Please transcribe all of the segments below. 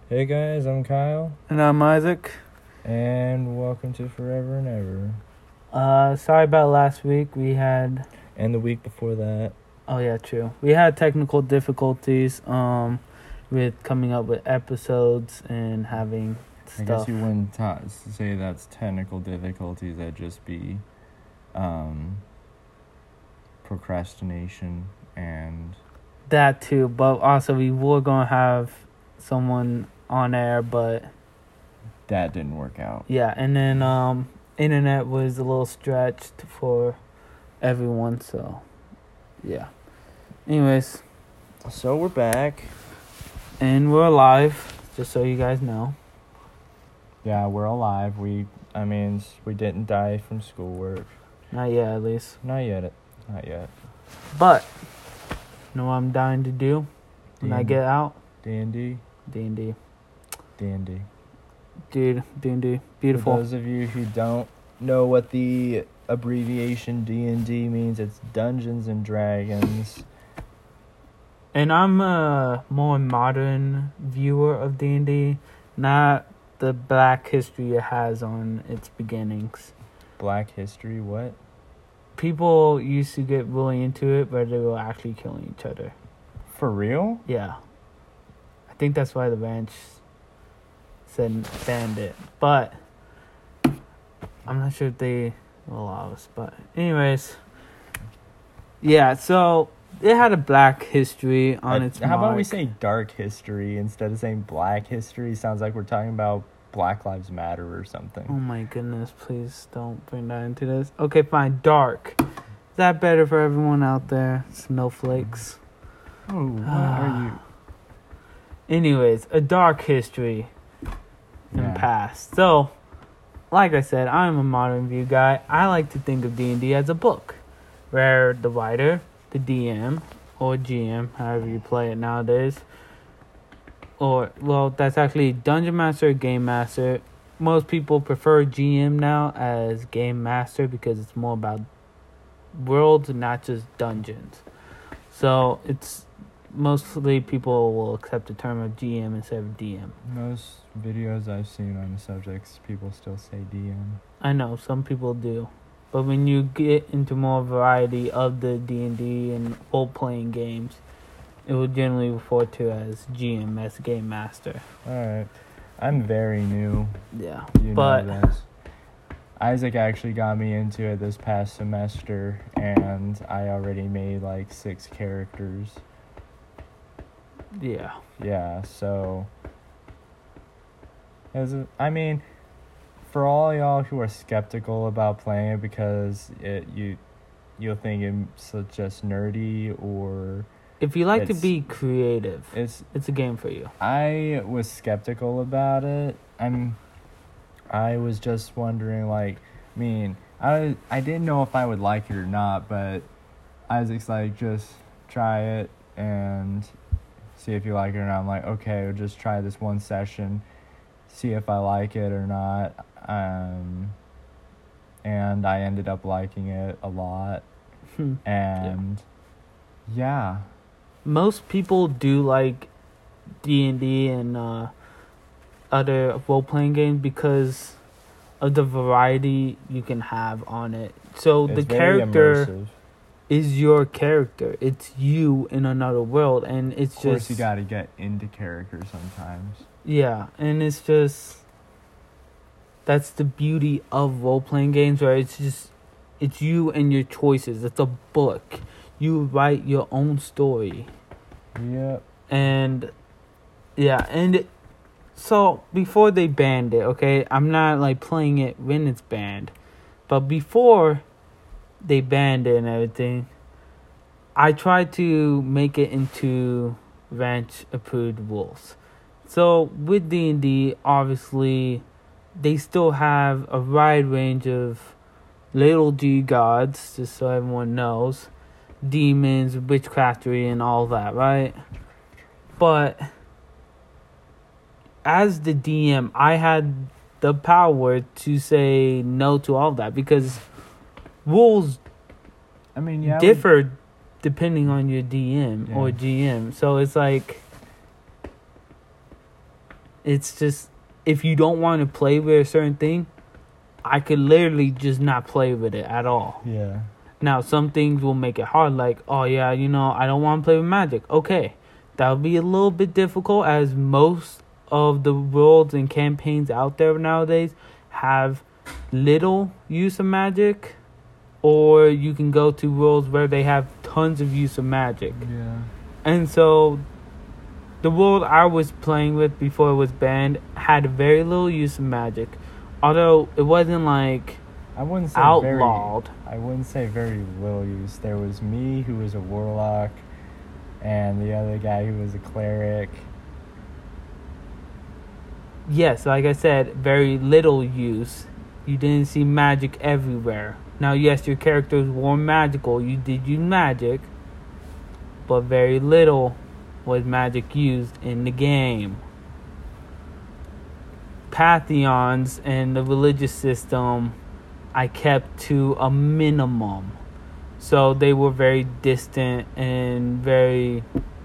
Hey guys, I'm Kyle, And I'm Isaac. and welcome to Forever and Ever. Sorry about last week. We had... And the week before that. Oh, yeah, true. We had technical difficulties with coming up with episodes and having stuff. I guess you wouldn't say that's technical difficulties. That'd just be procrastination and... That too, but also we were going to have someone on air, but... That didn't work out. Yeah, and then internet was a little stretched for everyone, so... Yeah. Anyways. So we're back. And we're alive, just so you guys know. Yeah, we're alive. We didn't die from schoolwork. Not yet, at least. Not yet. But, you know what I'm dying to do when I get out? D&D. D&D. D&D. Dude, D&D. Beautiful. For those of you who don't know what the abbreviation D&D means, it's Dungeons and Dragons. And I'm a more modern viewer of D&D, not the black history it has on its beginnings. Black history, what? People used to get really into it, but they were actually killing each other. For real? Yeah. I think that's why the ranch said banned it. But I'm not sure if they will allow us. But anyways. Yeah, so it had a black history on its How about mark. we say dark history instead of saying black history? Sounds like we're talking about Black Lives Matter or something. Oh my goodness, please don't bring that into this. Okay, fine, dark. Is that better for everyone out there? Snowflakes. Oh, what are you? Anyways, a dark history in the past. So, like I said, I'm a modern view guy. I like to think of D&D as a book, where the writer, the DM, or GM, however you play it nowadays, that's actually Dungeon Master, Game Master. Most people prefer GM now as Game Master because it's more about worlds, not just dungeons. So it's mostly people will accept the term of GM instead of DM. Most videos I've seen on the subjects, people still say DM. I know, some people do. But when you get into more variety of the D&D and role-playing games, it will generally refer to as GM, as Game Master. Alright. I'm very new. Yeah. You know this. Isaac actually got me into it this past semester, and I already made like 6 characters. Yeah. Yeah, so... for all y'all who are skeptical about playing it because you'll think it's just nerdy or... If you like to be creative, it's a game for you. I was skeptical about it. I was just wondering, I didn't know if I would like it or not, but Isaac's like, just try it and see if you like it or not. I'm like, okay, we'll just try this one session, see if I like it or not. And I ended up liking it a lot. And yeah. Most people do like D&D and other role-playing games because of the variety you can have on it. So It's the very character immersive. is your character. It's you in another world, and it's Of course, just... you gotta get into character sometimes. Yeah, and it's just... That's the beauty of role-playing games, where it's you and your choices. It's a book. You write your own story. Yep. And, yeah, so before they banned it, okay, I'm not, playing it when it's banned. But before they banned it and everything, I tried to make it into ranch-approved rules. So, with D&D, obviously, they still have a wide range of little g gods, just so everyone knows. Demons, witchcraftery, and all that, right? But as the DM, I had the power to say no to all that because rules differ depending on your DM or GM. So it's like, It's just, if you don't want to play with a certain thing, I could literally just not play with it at all. Yeah. Now, some things will make it hard, like, oh yeah, you know, I don't want to play with magic. Okay, that'll be a little bit difficult, as most of the worlds and campaigns out there nowadays have little use of magic, or you can go to worlds where they have tons of use of magic. Yeah. And so the world I was playing with before it was banned had very little use of magic, although it wasn't like I wouldn't say outlawed. I wouldn't say very little use. There was me, who was a warlock, and the other guy who was a cleric. Yes, like I said, very little use. You didn't see magic everywhere. Now, yes, your characters were magical. You did use magic, but very little was magic used in the game. Pantheons and the religious system I kept to a minimum. So they were very distant and very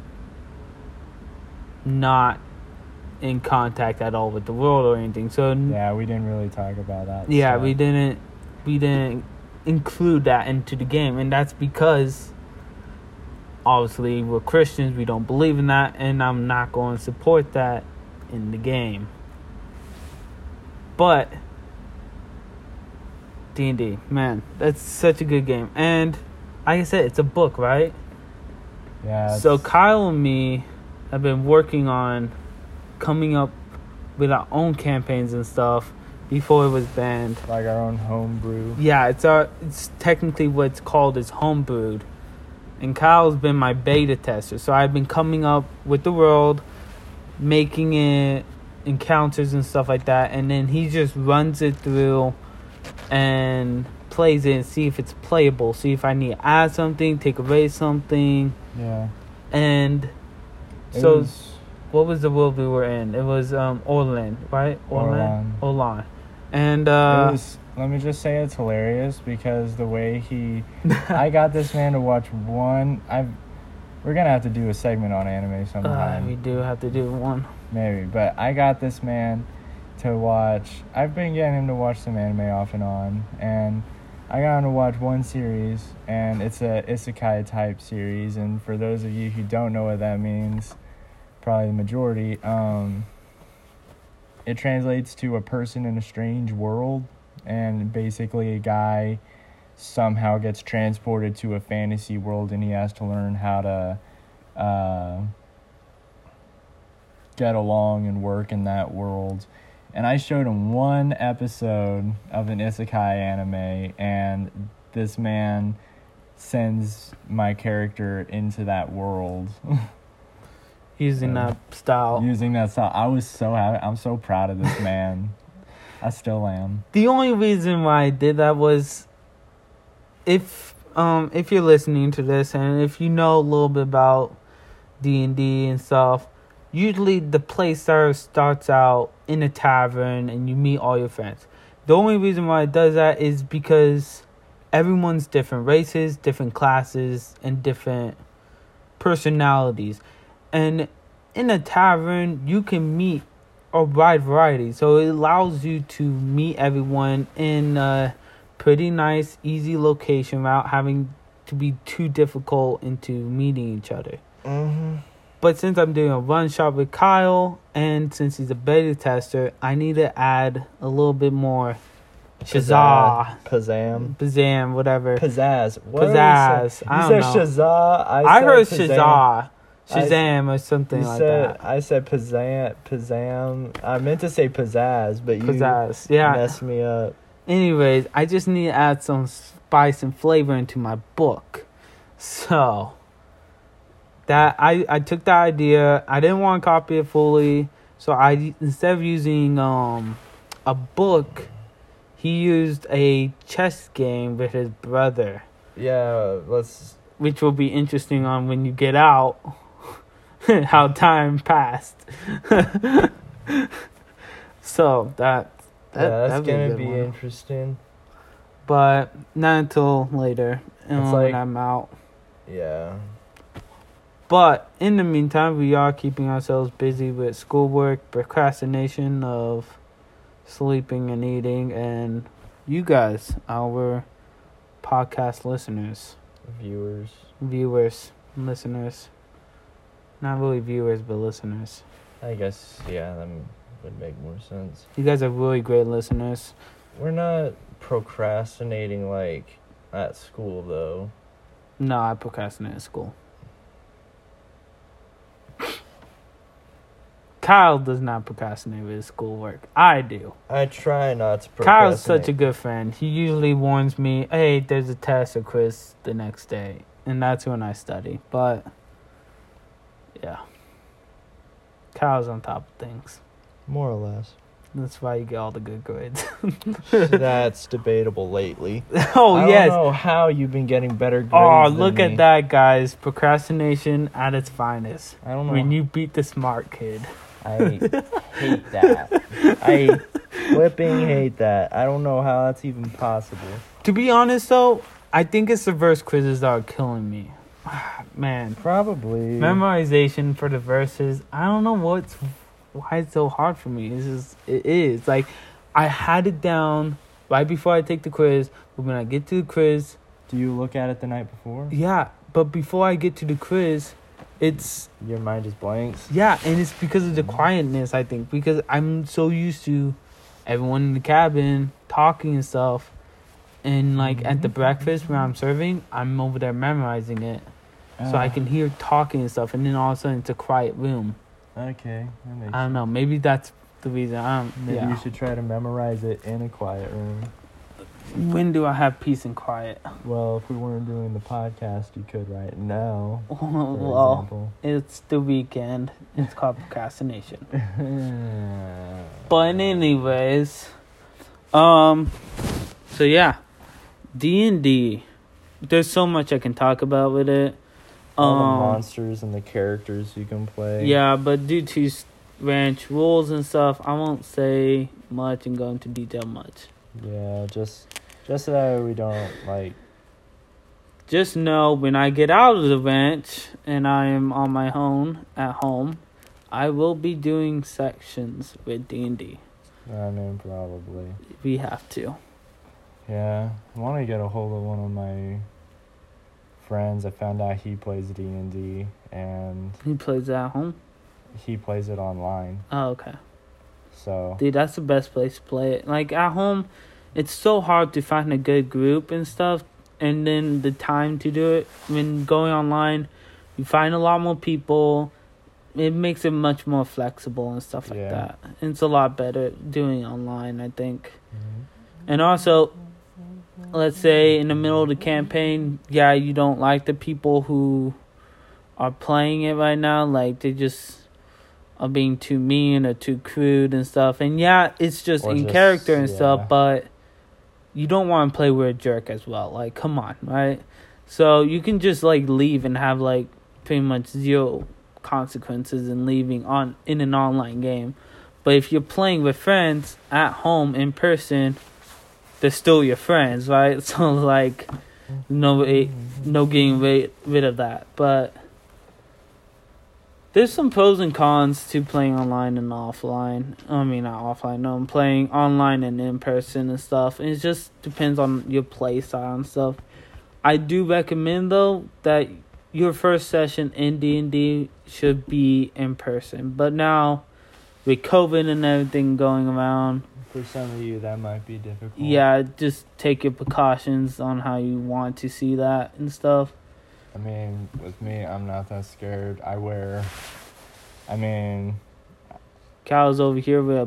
not in contact at all with the world or anything. So yeah, we didn't really talk about that. Yeah, stuff. we didn't include that into the game, and that's because obviously we're Christians, we don't believe in that, and I'm not going to support that in the game. But D&D, man, that's such a good game. And like I said, it's a book, right? Yeah. So Kyle and me have been working on coming up with our own campaigns and stuff before it was banned. Like our own homebrew. Yeah, it's technically what's called is homebrewed. And Kyle's been my beta tester. So I've been coming up with the world, making it encounters and stuff like that, and then he just runs it through and plays it and see if it's playable. See if I need to add something, take away something. Yeah. And so what was the world we were in? It was Orlan, right? Orlan. And let me just say, it's hilarious because the way I got this man to watch one. We're gonna have to do a segment on anime sometime. We do have to do one. Maybe, but I got this man to watch. I've been getting him to watch some anime off and on, and I got him to watch one series, and it's a isekai type series. And for those of you who don't know what that means, probably the majority, it translates to a person in a strange world, and basically a guy somehow gets transported to a fantasy world, and he has to learn how to get along and work in that world. And I showed him one episode of an isekai anime, and this man sends my character into that world. Using that style. I was so happy. I'm so proud of this man. I still am. The only reason why I did that was if you're listening to this and if you know a little bit about D&D and stuff, usually the play starts out in a tavern and you meet all your friends. The only reason why it does that is because everyone's different races, different classes, and different personalities. And in a tavern, you can meet a wide variety. So it allows you to meet everyone in a pretty nice, easy location without having to be too difficult into meeting each other. Mm-hmm. But since I'm doing a run shot with Kyle, and since he's a beta tester, I need to add a little bit more Shazam, whatever. Pizzazz. Pizzazz. I don't know. You said Shazam. I heard Shazam or something like that. I said Pizzam. I meant to say pizzazz, but you Pizzazz. Yeah. messed me up. Anyways, I just need to add some spice and flavor into my book. So that I took that idea. I didn't want to copy it fully, so I instead of using a book, he used a chess game with his brother. Yeah, which will be interesting on when you get out. How time passed. So that's gonna be interesting. But not until later, when I'm out. Yeah. But in the meantime, we are keeping ourselves busy with schoolwork, procrastination of sleeping and eating, and you guys, our podcast listeners, viewers, listeners. Not really viewers, but listeners. I guess, yeah, that would make more sense. You guys are really great listeners. We're not procrastinating, like, at school, though. No, I procrastinate at school. Kyle does not procrastinate with his schoolwork. I do. I try not to procrastinate. Kyle's such a good friend. He usually warns me, hey, there's a test or quiz the next day. And that's when I study. But, yeah. Kyle's on top of things. More or less. That's why you get all the good grades. That's debatable lately. Oh, I yes. don't know how you've been getting better grades Oh, than look me. at that, guys. Procrastination at its finest. I don't know. When you beat the smart kid. I hate that. I flipping hate that. I don't know how that's even possible. To be honest, though, I think it's the verse quizzes that are killing me. Man. Probably. Memorization for the verses. I don't know why it's so hard for me. It is. Like, I had it down right before I take the quiz. But when I get to the quiz... Do you look at it the night before? Yeah. But before I get to the quiz... It's your mind just blanks. Yeah, and it's because of the quietness, I think, because I'm so used to everyone in the cabin talking and stuff, and like at the breakfast where I'm serving, I'm over there memorizing it, so I can hear talking and stuff, and then all of a sudden it's a quiet room. Okay, that makes I don't know. Maybe that's the reason. Maybe you should try to memorize it in a quiet room. When do I have peace and quiet? Well, if we weren't doing the podcast, you could right now. Well, example. It's the weekend. It's called procrastination. But anyways, so yeah, D&D. There's so much I can talk about with it. All the monsters and the characters you can play. Yeah, but due to ranch rules and stuff, I won't say much and go into detail much. Yeah, just so that we don't, like... Just know when I get out of the ranch and I am on my own at home, I will be doing sections with D&D. I mean, probably. We have to. Yeah, I want to get a hold of one of my friends. I found out he plays D&D, and... He plays it at home? He plays it online. Oh, okay. So... Dude, that's the best place to play it. Like, at home, it's so hard to find a good group and stuff, and then the time to do it. When going online, you find a lot more people. It makes it much more flexible and stuff like that. And it's a lot better doing online, I think. Mm-hmm. And also, let's say in the middle of the campaign, yeah, you don't like the people who are playing it right now. Like, they just are being too mean or too crude and stuff. And yeah, it's just in character and stuff, but you don't want to play with a jerk as well. Like, come on, right? So you can just, like, leave and have, like, pretty much zero consequences in leaving in an online game. But if you're playing with friends at home in person, they're still your friends, right? So, like, no getting rid of that. But there's some pros and cons to playing online and offline. I mean, not offline. No, I'm playing online and in person and stuff. And it just depends on your play style and stuff. I do recommend, though, that your first session in D&D should be in person. But now, with COVID and everything going around... For some of you, that might be difficult. Yeah, just take your precautions on how you want to see that and stuff. I mean, with me, I'm not that scared. Cal's over here with a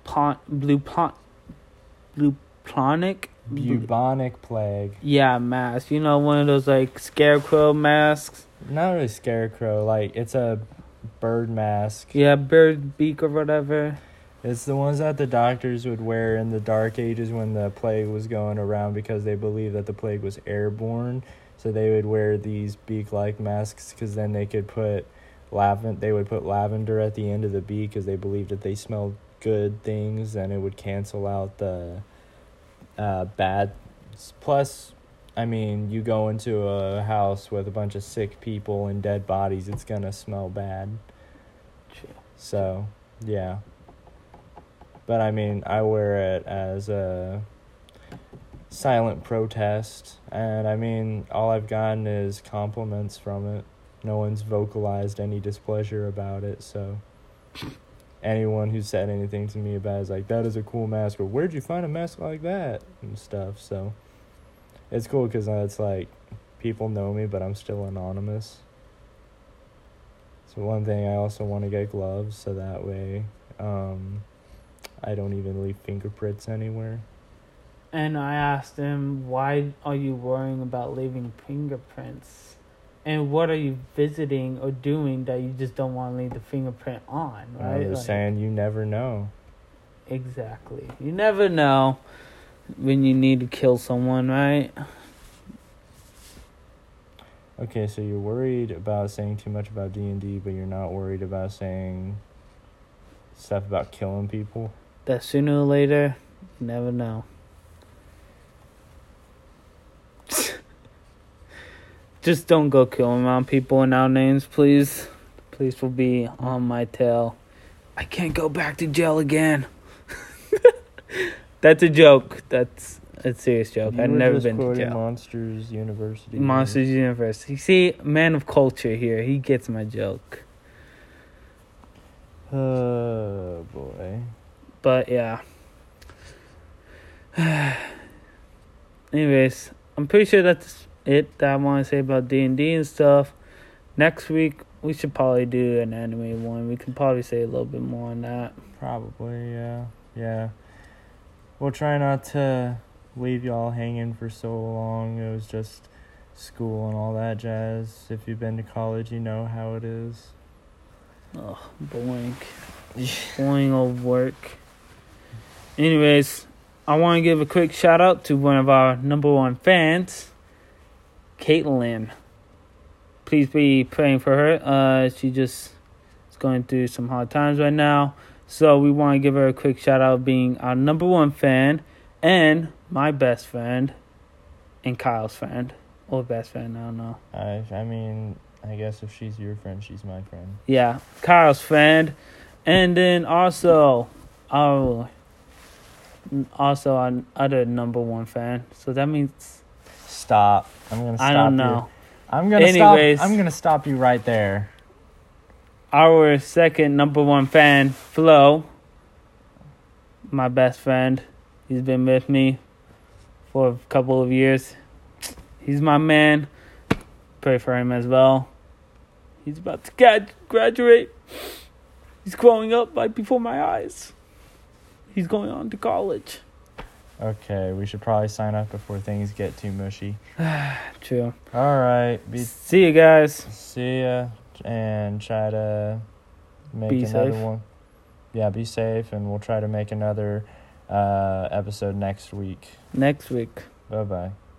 bubonic plague. Yeah, mask. You know, one of those, like, scarecrow masks. Not really scarecrow. Like, it's a bird mask. Yeah, bird beak or whatever. It's the ones that the doctors would wear in the Dark Ages when the plague was going around because they believed that the plague was airborne. So they would wear these beak-like masks because then they could put lavender at the end of the beak because they believed that they smelled good things and it would cancel out the bad. Plus, I mean, you go into a house with a bunch of sick people and dead bodies, it's gonna smell bad. True. So, yeah. But I mean, I wear it as a silent protest, and I mean, all I've gotten is compliments from it. No one's vocalized any displeasure about it, so anyone who said anything to me about it is like, that is a cool mask, or where'd you find a mask like that, and stuff. So it's cool because it's like people know me, but I'm still anonymous. So one thing, I also want to get gloves so that way I don't even leave fingerprints anywhere. And I asked him, why are you worrying about leaving fingerprints? And what are you visiting or doing that you just don't want to leave the fingerprint on, right? I was saying you never know. Exactly. You never know when you need to kill someone, right? Okay, so you're worried about saying too much about D&D, but you're not worried about saying stuff about killing people? That sooner or later, you never know. Just don't go killing around people in our names, please. The police will be on my tail. I can't go back to jail again. That's a joke. That's a serious joke. I've never been to jail. Monsters University. Monsters University. See, man of culture here. He gets my joke. Oh, boy. But, yeah. Anyways, I'm pretty sure that's it that I want to say about D&D and stuff. Next week, we should probably do an anime one. We can probably say a little bit more on that. Probably, yeah. Yeah. We'll try not to leave y'all hanging for so long. It was just school and all that jazz. If you've been to college, you know how it is. Oh, boring. Boring old work. Anyways, I want to give a quick shout out to one of our number one fans, Caitlin. Please be praying for her. She just is going through some hard times right now. So we want to give her a quick shout out being our number one fan and my best friend and Kyle's friend. Or best friend, I don't know. I mean, I guess if she's your friend, she's my friend. Yeah, Kyle's friend. And then also our other number one fan. So that means... Stop. I'm going to stop I don't know. I'm going to stop you right there. Our second number one fan, Flo, my best friend. He's been with me for a couple of years. He's my man. Pray for him as well. He's about to graduate. He's growing up right before my eyes. He's going on to college. Okay, we should probably sign up before things get too mushy. True. All right. See you guys. See ya. And try to make Be another safe. one. Yeah, be safe, and we'll try to make another episode next week. Next week. Bye-bye.